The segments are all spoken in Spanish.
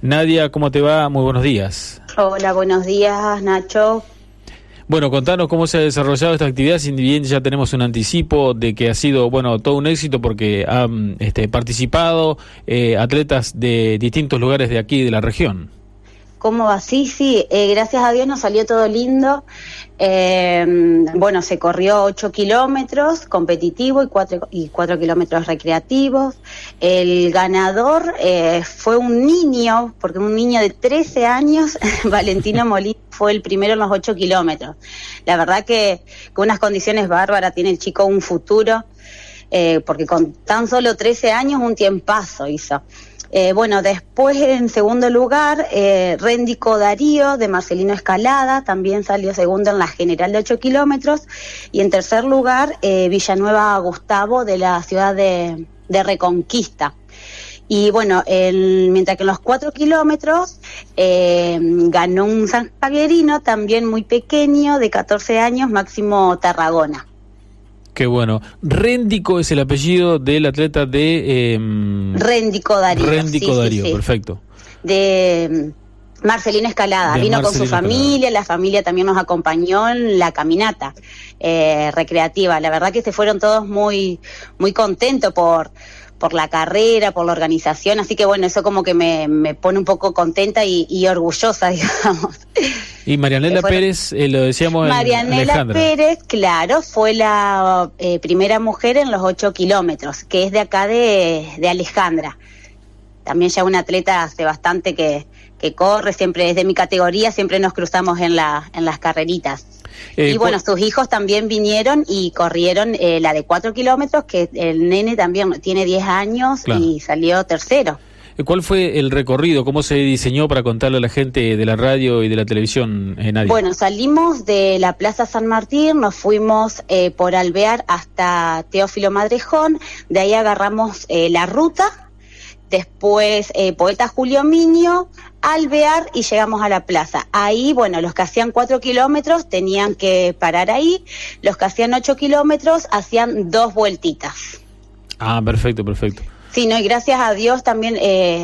Nadia, ¿cómo te va? Muy buenos días. Hola, buenos días, Nacho. Bueno, contanos cómo se ha desarrollado esta actividad, si bien ya tenemos un anticipo de que ha sido, todo un éxito porque han participado atletas de distintos lugares de aquí, de la región. ¿Cómo va? Sí, gracias a Dios nos salió todo lindo. Se corrió 8 kilómetros competitivo y 4 kilómetros recreativos. El ganador fue un niño, porque un niño de 13 años, Valentino Molina, fue el primero en los 8 kilómetros. La verdad que con unas condiciones bárbaras, tiene el chico un futuro, porque con tan solo 13 años un tiempazo hizo. Después en segundo lugar, Réndico Darío de Marcelino Escalada, también salió segundo en la general de 8 kilómetros, y en tercer lugar, Villanueva Gustavo de la ciudad de Reconquista. Y mientras que en los 4 kilómetros ganó un sanjavierino también muy pequeño, de 14 años, Máximo Tarragona. Qué bueno. Réndico es el apellido del atleta de... Réndico Darío. Réndico Darío, sí. Perfecto. De Marcelino Escalada. Vino con su familia, la familia también nos acompañó en la caminata recreativa. La verdad que se fueron todos muy, muy contentos por la carrera, por la organización, así que eso como que me pone un poco contenta y orgullosa, digamos. Y Marianela Pérez, lo decíamos Marianela Alejandra. Pérez, claro, fue la primera mujer en los 8 kilómetros, que es de acá de Alejandra. También ya una atleta hace bastante que corre, siempre es de mi categoría, siempre nos cruzamos en las carreritas. Sus hijos también vinieron y corrieron la de 4 kilómetros, que el nene también tiene 10 años, claro, y salió tercero. ¿Cuál fue el recorrido? ¿Cómo se diseñó para contarle a la gente de la radio y de la televisión, Nadia? Salimos de la Plaza San Martín, nos fuimos por Alvear hasta Teófilo Madrejón, de ahí agarramos la ruta, después Poeta Julio Miño, Alvear, y llegamos a la plaza. Ahí, los que hacían 4 kilómetros tenían que parar ahí, los que hacían 8 kilómetros hacían 2 vueltitas. Ah, perfecto. Sí, y gracias a Dios también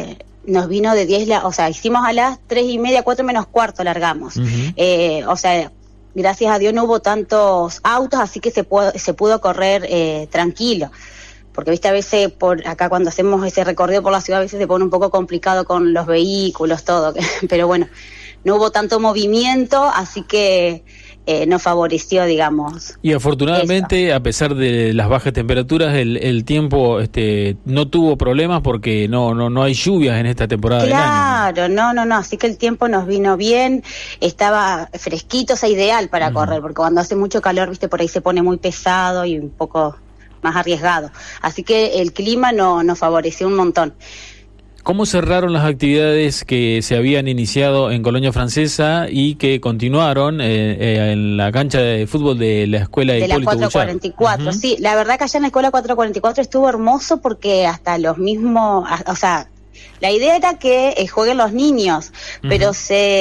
nos vino de 10, hicimos a las 3:30, 4 menos cuarto largamos. Uh-huh. Gracias a Dios no hubo tantos autos, así que se pudo correr tranquilo. Porque, a veces por acá cuando hacemos ese recorrido por la ciudad, a veces se pone un poco complicado con los vehículos, todo. Pero no hubo tanto movimiento, así que nos favoreció, digamos. Y afortunadamente, eso, a pesar de las bajas temperaturas, el tiempo no tuvo problemas porque no hay lluvias en esta temporada del año. Claro, no, así que el tiempo nos vino bien, estaba fresquito, ideal para correr, porque cuando hace mucho calor, por ahí se pone muy pesado y un poco más arriesgado. Así que el clima nos favoreció un montón. ¿Cómo cerraron las actividades que se habían iniciado en Colonia Francesa y que continuaron en la cancha de fútbol de la escuela de Hipólito la 444? Uh-huh. Sí, la verdad que allá en la escuela 444 estuvo hermoso porque hasta los mismos, la idea era que jueguen los niños, uh-huh, pero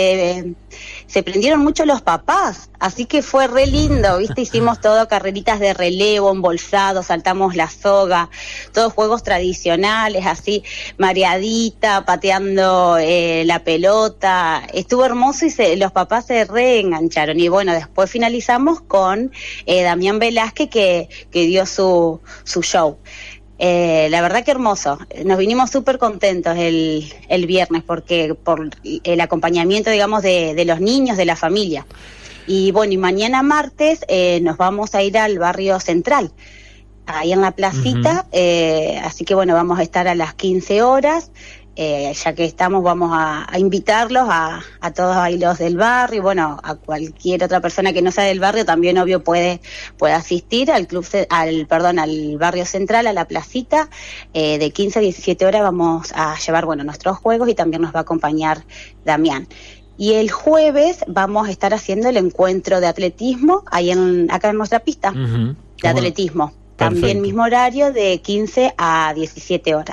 se prendieron mucho los papás, así que fue re lindo, hicimos todo carreritas de relevo, embolsado, saltamos la soga, todos juegos tradicionales, así, mareadita, pateando la pelota, estuvo hermoso y los papás se reengancharon, y después finalizamos con Damián Velázquez que dio su show. La verdad que hermoso, nos vinimos súper contentos el viernes porque por el acompañamiento, digamos, de los niños, de la familia. Y mañana martes nos vamos a ir al barrio central, ahí en la placita, uh-huh, así que vamos a estar a las 15 horas. Ya que estamos, vamos a invitarlos a todos ahí los del barrio, a cualquier otra persona que no sea del barrio también, obvio, puede asistir al barrio central, a la placita, de 15 a 17 horas vamos a llevar, nuestros juegos, y también nos va a acompañar Damián. Y el jueves vamos a estar haciendo el encuentro de atletismo, acá en nuestra pista, uh-huh, de atletismo. Perfecto. También mismo horario de 15 a 17 horas.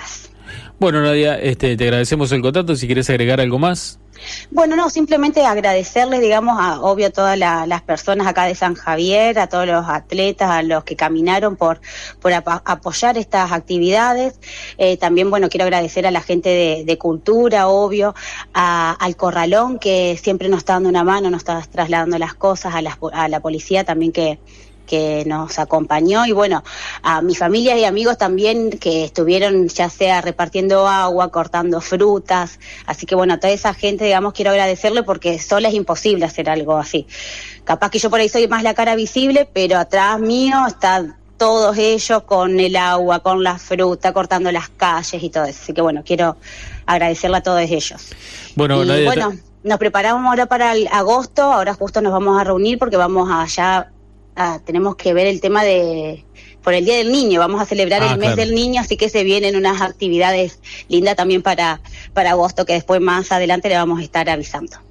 Bueno, Nadia, te agradecemos el contacto. Si querés agregar algo más. Bueno, no, simplemente agradecerles, digamos, obvio, a todas las personas acá de San Javier, a todos los atletas, a los que caminaron por apoyar estas actividades. También, bueno, quiero agradecer a la gente de cultura, obvio, al Corralón, que siempre nos está dando una mano, nos está trasladando las cosas, a la policía también que nos acompañó, y bueno, a mi familia y amigos también que estuvieron ya sea repartiendo agua, cortando frutas, así que bueno, a toda esa gente, digamos, quiero agradecerle porque sola es imposible hacer algo así. Capaz que yo por ahí soy más la cara visible, pero atrás mío están todos ellos con el agua, con la fruta, cortando las calles y todo eso, así que bueno, quiero agradecerle a todos ellos. Bueno, y bueno, nos preparamos ahora para el agosto, ahora justo nos vamos a reunir porque vamos allá. Tenemos que ver el tema por el Día del Niño, vamos a celebrar el mes del niño, así que se vienen unas actividades lindas también para agosto, que después más adelante le vamos a estar avisando.